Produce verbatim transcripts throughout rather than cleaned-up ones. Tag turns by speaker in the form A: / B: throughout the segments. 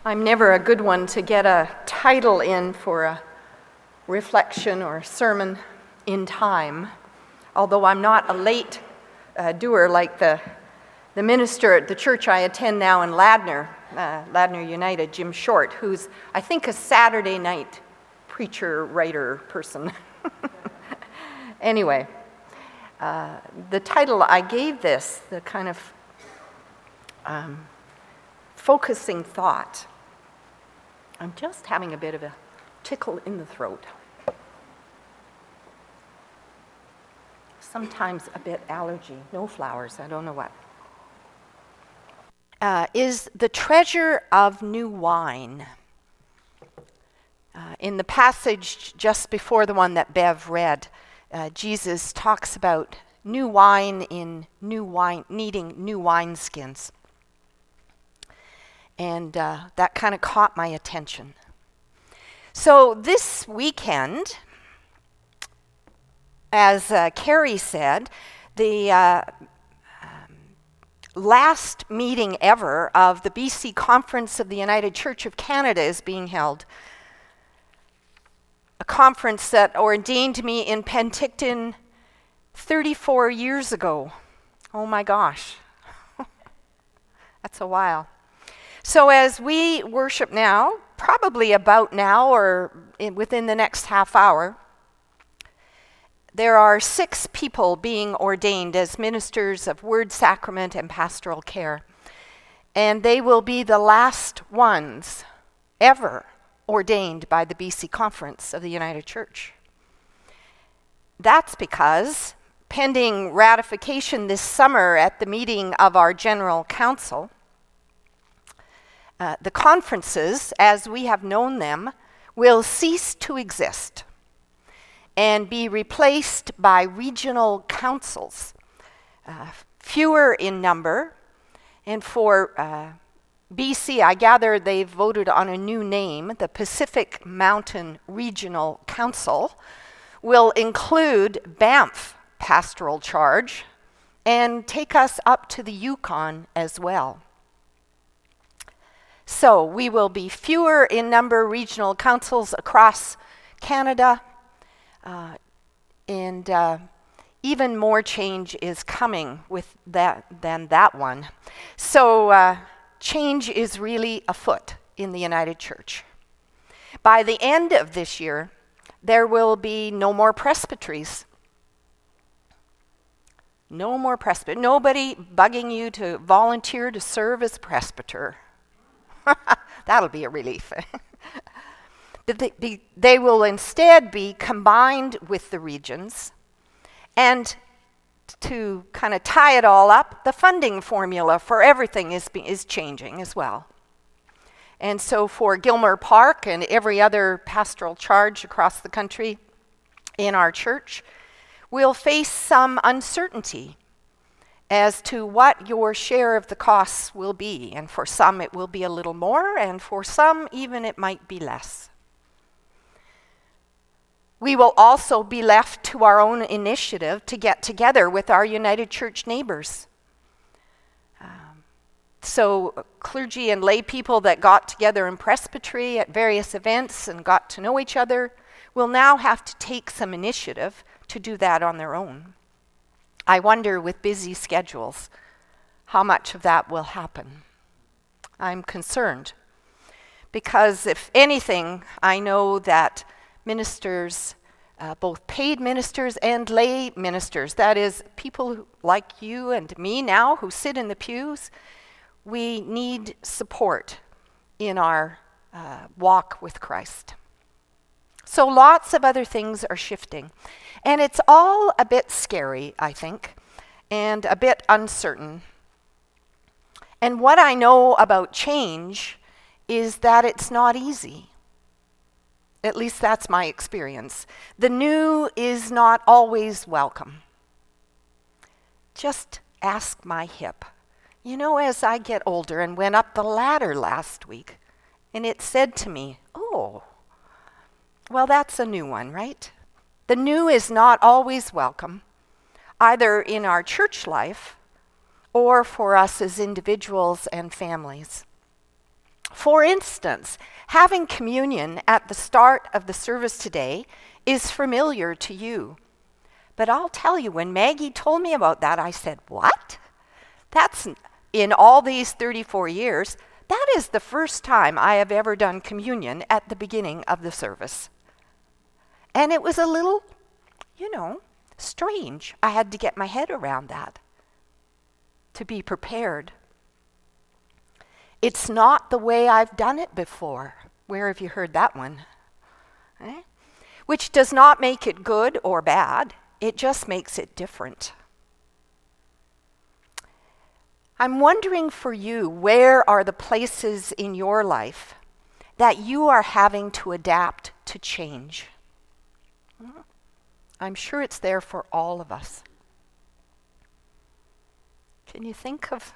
A: I'm never a good one to get a title in for a reflection or sermon in time, although I'm not a late uh, doer like the, the minister at the church I attend now in Ladner, uh, Ladner United, Jim Short, who's, I think, a Saturday night preacher, writer person. Anyway, uh, the title I gave this, the kind of um, focusing thought. I'm just having a bit of a tickle in the throat. Sometimes a bit allergy, no flowers, I don't know what. Uh, is the treasure of new wine. Uh, in the passage just before the one that Bev read, uh, Jesus talks about new wine in new wine, needing new wineskins. And uh, that kind of caught my attention. So this weekend, as uh, Carrie said, the uh, um, last meeting ever of the B C Conference of the United Church of Canada is being held. A conference that ordained me in Penticton thirty-four years ago. Oh my gosh. That's a while. So as we worship now, probably about now or in, within the next half hour, there are six people being ordained as ministers of word, sacrament, and pastoral care. And they will be the last ones ever ordained by the B C Conference of the United Church. That's because, pending ratification this summer at the meeting of our General Council, Uh, the conferences, as we have known them, will cease to exist and be replaced by regional councils, uh, fewer in number. And for uh, B C, I gather they've voted on a new name. The Pacific Mountain Regional Council will include Banff Pastoral Charge and take us up to the Yukon as well. So we will be fewer in number regional councils across Canada, uh, and uh, even more change is coming with that than that one. So uh, change is really afoot in the United Church. By the end of this year, there will be no more presbyteries. No more presbyteries. Nobody bugging you to volunteer to serve as presbyter. That'll be a relief. But they, be, they will instead be combined with the regions. And to kind of tie it all up, the funding formula for everything is, is changing as well. And so for Gilmer Park and every other pastoral charge across the country in our church, we'll face some uncertainty as to what your share of the costs will be. And for some it will be a little more, and for some even it might be less. We will also be left to our own initiative to get together with our United Church neighbors. Um, so clergy and lay people that got together in presbytery at various events and got to know each other will now have to take some initiative to do that on their own. I wonder, with busy schedules, how much of that will happen. I'm concerned because, if anything, I know that ministers, uh, both paid ministers and lay ministers, that is, people who, like you and me now who sit in the pews, we need support in our uh, walk with Christ. So lots of other things are shifting. And it's all a bit scary, I think, and a bit uncertain. And what I know about change is that it's not easy. At least that's my experience. The new is not always welcome. Just ask my hip. You know, as I get older and went up the ladder last week, and it said to me, oh, well, that's a new one, right? The new is not always welcome, either in our church life or for us as individuals and families. For instance, having communion at the start of the service today is familiar to you. But I'll tell you, when Maggie told me about that, I said, what? That's, in all these thirty-four years, that is the first time I have ever done communion at the beginning of the service. And it was a little, you know, strange. I had to get my head around that to be prepared. It's not the way I've done it before. Where have you heard that one? Eh? Which does not make it good or bad. It just makes it different. I'm wondering for you, where are the places in your life that you are having to adapt to change? I'm sure it's there for all of us. Can you think of,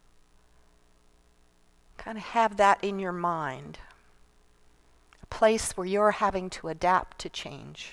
A: kind of have that in your mind? A place where you're having to adapt to change.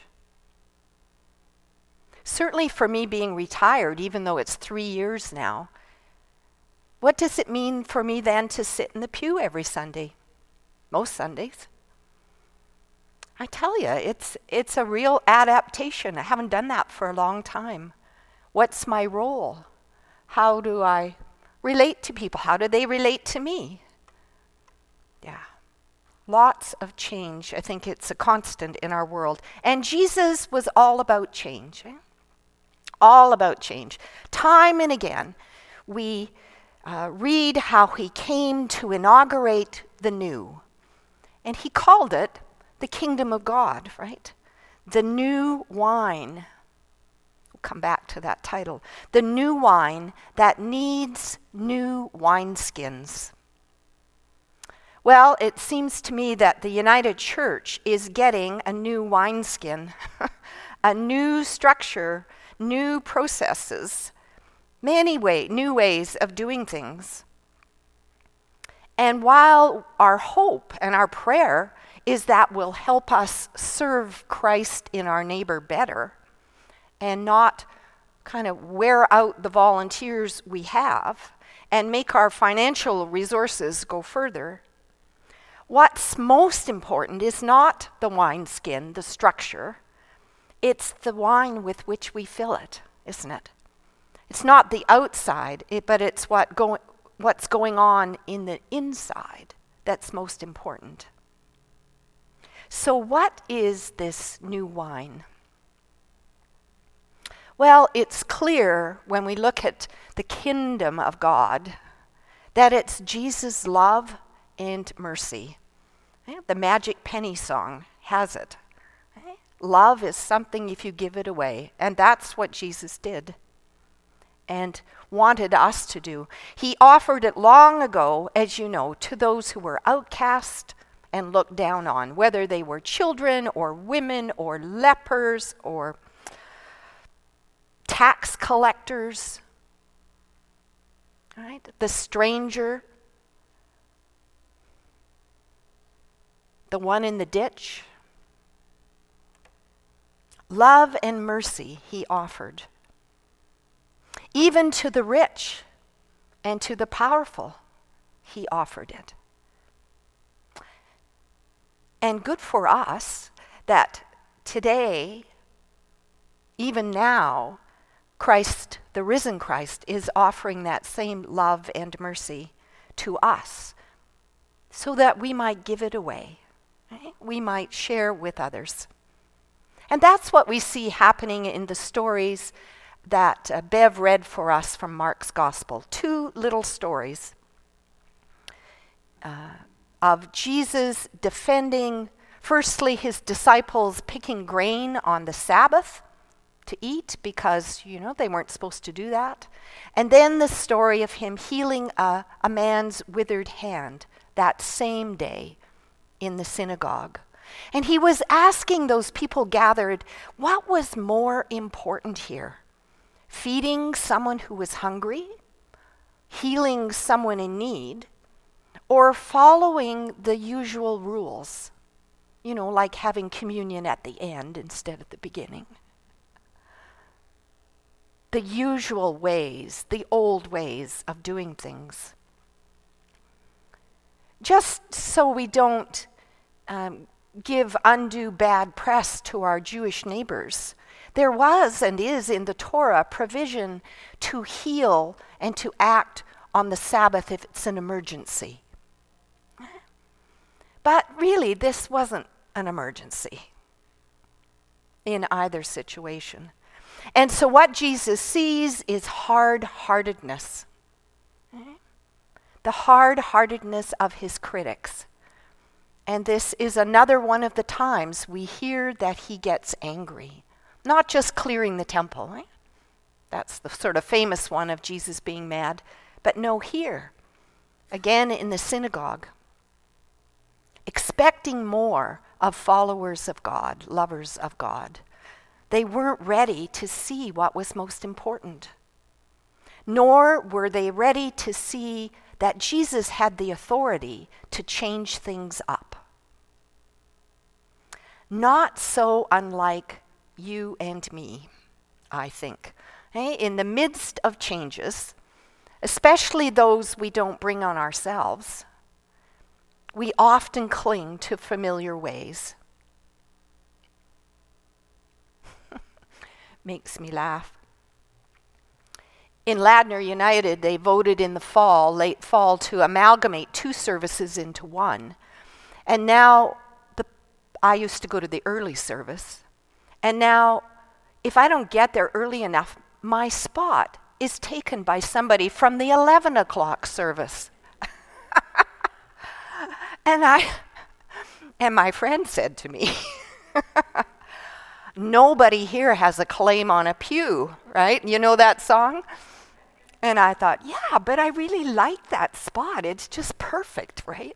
A: Certainly for me, being retired, even though it's three years now, what does it mean for me then to sit in the pew every Sunday? Most Sundays. I tell you, it's it's a real adaptation. I haven't done that for a long time. What's my role? How do I relate to people? How do they relate to me? Yeah. Lots of change. I think it's a constant in our world. And Jesus was all about change. Eh? All about change. Time and again, we uh, read how he came to inaugurate the new. And he called it the kingdom of God, right? The new wine. We'll come back to that title. The new wine that needs new wineskins. Well, it seems to me that the United Church is getting a new wineskin, a new structure, new processes, many way, new ways of doing things. And while our hope and our prayer is that will help us serve Christ in our neighbor better and not kind of wear out the volunteers we have and make our financial resources go further, what's most important is not the wineskin, the structure. It's the wine with which we fill it, isn't it? It's not the outside, it, but it's what go, what's going on in the inside that's most important. So what is this new wine? Well, it's clear when we look at the kingdom of God that it's Jesus' love and mercy. The Magic Penny song has it. Love is something if you give it away, and that's what Jesus did and wanted us to do. He offered it long ago, as you know, to those who were outcast and looked down on, whether they were children or women or lepers or tax collectors, right? The stranger, the one in the ditch. Love and mercy he offered. Even to the rich and to the powerful, he offered it. And good for us that today, even now, Christ, the risen Christ, is offering that same love and mercy to us so that we might give it away. Right? We might share with others. And that's what we see happening in the stories that uh, Bev read for us from Mark's Gospel. Two little stories uh, of Jesus defending, firstly, his disciples picking grain on the Sabbath to eat because, you know, they weren't supposed to do that. And then the story of him healing a, a man's withered hand that same day in the synagogue. And he was asking those people gathered, what was more important here? Feeding someone who was hungry, healing someone in need, or following the usual rules? You know, like having communion at the end instead of the beginning. The usual ways, the old ways of doing things. just so we don't um, give undue bad press to our Jewish neighbors, there was and is in the Torah provision to heal and to act on the Sabbath if it's an emergency. But really, this wasn't an emergency in either situation. And so what Jesus sees is hard-heartedness. The hard-heartedness of his critics. And this is another one of the times we hear that he gets angry. Not just clearing the temple, right? That's the sort of famous one of Jesus being mad. But no, here, again in the synagogue, expecting more of followers of God, lovers of God. They weren't ready to see what was most important. Nor were they ready to see that Jesus had the authority to change things up. Not so unlike you and me, I think. Okay? In the midst of changes, especially those we don't bring on ourselves, we often cling to familiar ways. Makes me laugh. In Ladner United, they voted in the fall, late fall, to amalgamate two services into one. And now, the, I used to go to the early service. And now, if I don't get there early enough, my spot is taken by somebody from the eleven o'clock service. And I, and my friend said to me, nobody here has a claim on a pew, right? You know that song? And I thought, yeah, but I really like that spot. It's just perfect, right?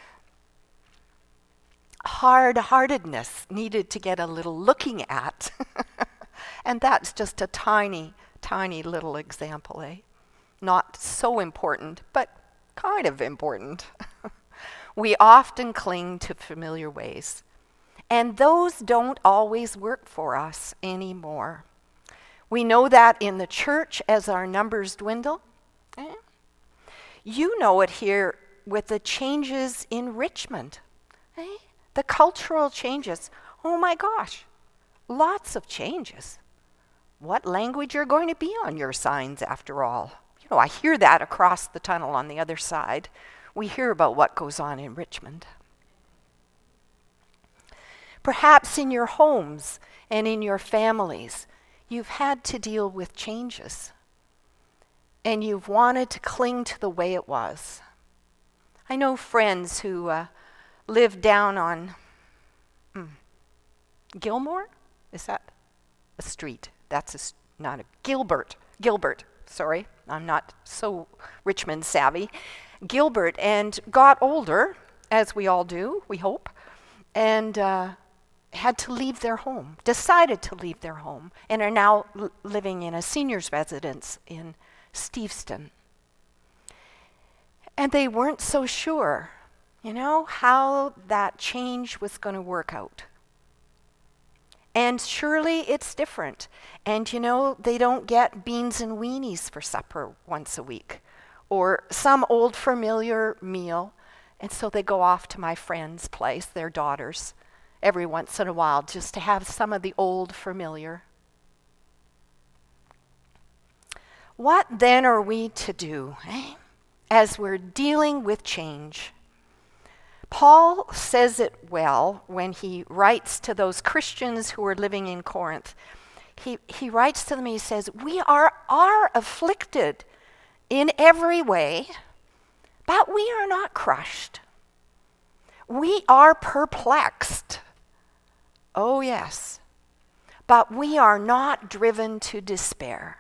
A: Hard-heartedness needed to get a little looking at. And that's just a tiny, tiny little example, eh? Not so important, but kind of important. We often cling to familiar ways. And those don't always work for us anymore. We know that in the church as our numbers dwindle. Eh? You know it here with the changes in Richmond. Eh? The cultural changes. Oh my gosh, lots of changes. What language are going to be on your signs after all? You know, I hear that across the tunnel on the other side. We hear about what goes on in Richmond. Perhaps in your homes and in your families, you've had to deal with changes. And you've wanted to cling to the way it was. I know friends who uh, live down on mm, Gilmore? Is that a street? That's a, not a, Gilbert. Gilbert, sorry. I'm not so Richmond savvy. Gilbert, and got older, as we all do, we hope, and uh, had to leave their home, decided to leave their home, and are now l- living in a senior's residence in Steveston. And they weren't so sure, you know, how that change was going to work out. And surely it's different. And, you know, they don't get beans and weenies for supper once a week, or some old familiar meal. And so they go off to my friend's place, their daughters, every once in a while, just to have some of the old familiar. What then are we to do, eh, as we're dealing with change? Paul says it well when he writes to those Christians who are living in Corinth. He, he writes to them, he says, we are, are afflicted in every way, but we are not crushed. We are perplexed. Oh, yes. But we are not driven to despair.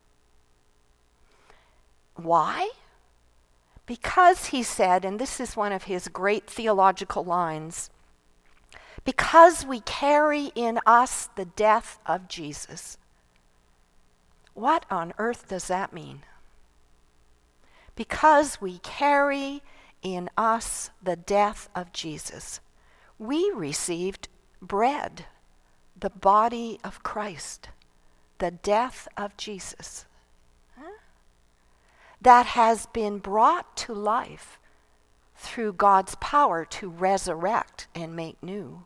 A: Why? Because he said, and this is one of his great theological lines, because we carry in us the death of Jesus. What on earth does that mean? Because we carry in us the death of Jesus, we received bread, the body of Christ, the death of Jesus, huh? that has been brought to life through God's power to resurrect and make new.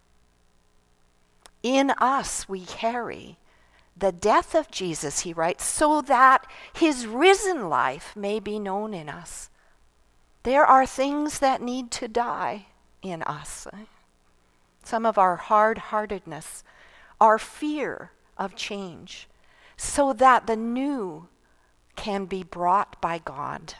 A: In us we carry the death of Jesus, he writes, so that his risen life may be known in us. There are things that need to die in us. Some of our hard-heartedness, our fear of change, so that the new can be brought by God.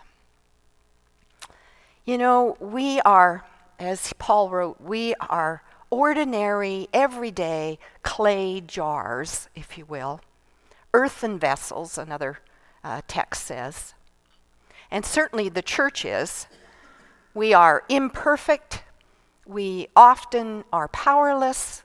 A: You know, we are, as Paul wrote, we are ordinary, everyday clay jars, if you will. Earthen vessels, another uh, text says. And certainly the church is. We are imperfect. We often are powerless.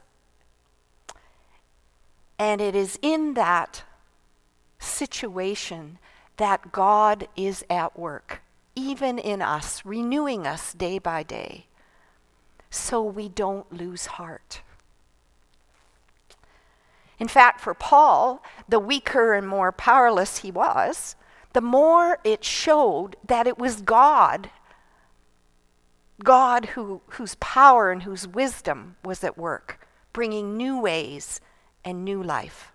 A: And it is in that situation that God is at work, even in us, renewing us day by day, so we don't lose heart. In fact, for Paul, the weaker and more powerless he was, the more it showed that it was God, God who, whose power and whose wisdom was at work, bringing new ways and new life.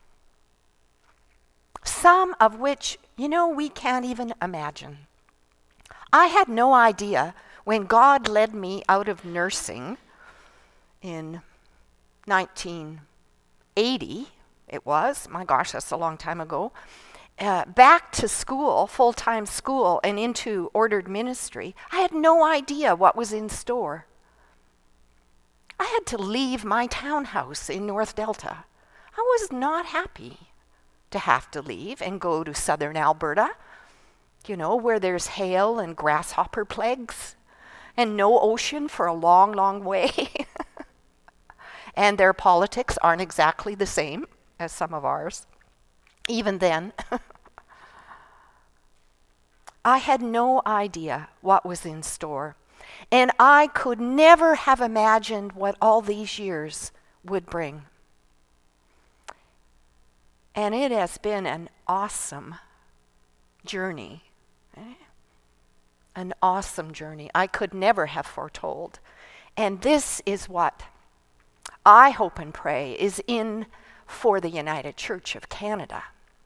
A: Some of which, you know, we can't even imagine. I had no idea when God led me out of nursing in nineteen eighty, it was, my gosh, that's a long time ago, uh, back to school, full-time school, and into ordered ministry. I had no idea what was in store. I had to leave my townhouse in North Delta. I was not happy to have to leave and go to southern Alberta, you know, where there's hail and grasshopper plagues and no ocean for a long, long way. And their politics aren't exactly the same as some of ours. Even then, I had no idea what was in store. And I could never have imagined what all these years would bring. And it has been an awesome journey. Eh? An awesome journey I could never have foretold. And this is what I hope and pray is in for the United Church of Canada.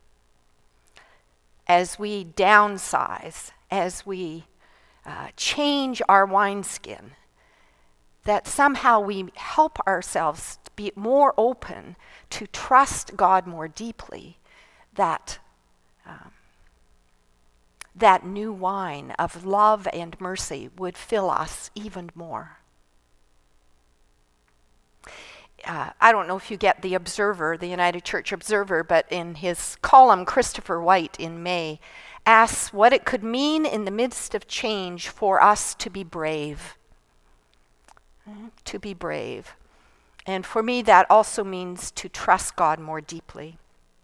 A: As we downsize, as we uh, change our wineskin, that somehow we help ourselves to be more open to trust God more deeply, that um, that new wine of love and mercy would fill us even more. Uh, I don't know if you get the Observer, the United Church Observer, but in his column, Christopher White in May asks what it could mean in the midst of change for us to be brave. To be brave. And for me, that also means to trust God more deeply.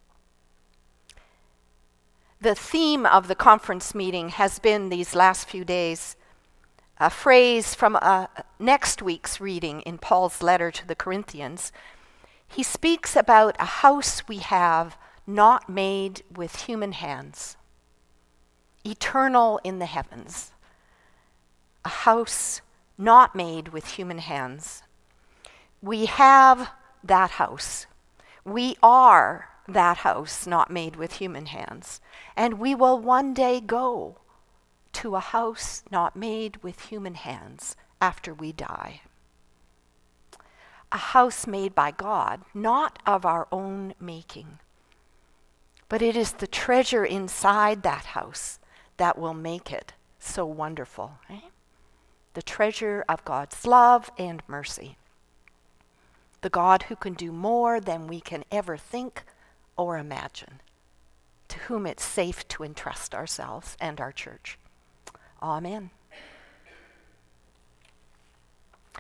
A: The theme of the conference meeting has been these last few days a phrase from uh, next week's reading in Paul's letter to the Corinthians. He speaks about a house we have not made with human hands, eternal in the heavens. A house not made with human hands. We have that house. We are that house not made with human hands. And we will one day go to a house not made with human hands after we die. A house made by God, not of our own making. But it is the treasure inside that house that will make it so wonderful. Eh? The treasure of God's love and mercy. The God who can do more than we can ever think or imagine, to whom it's safe to entrust ourselves and our church. Amen.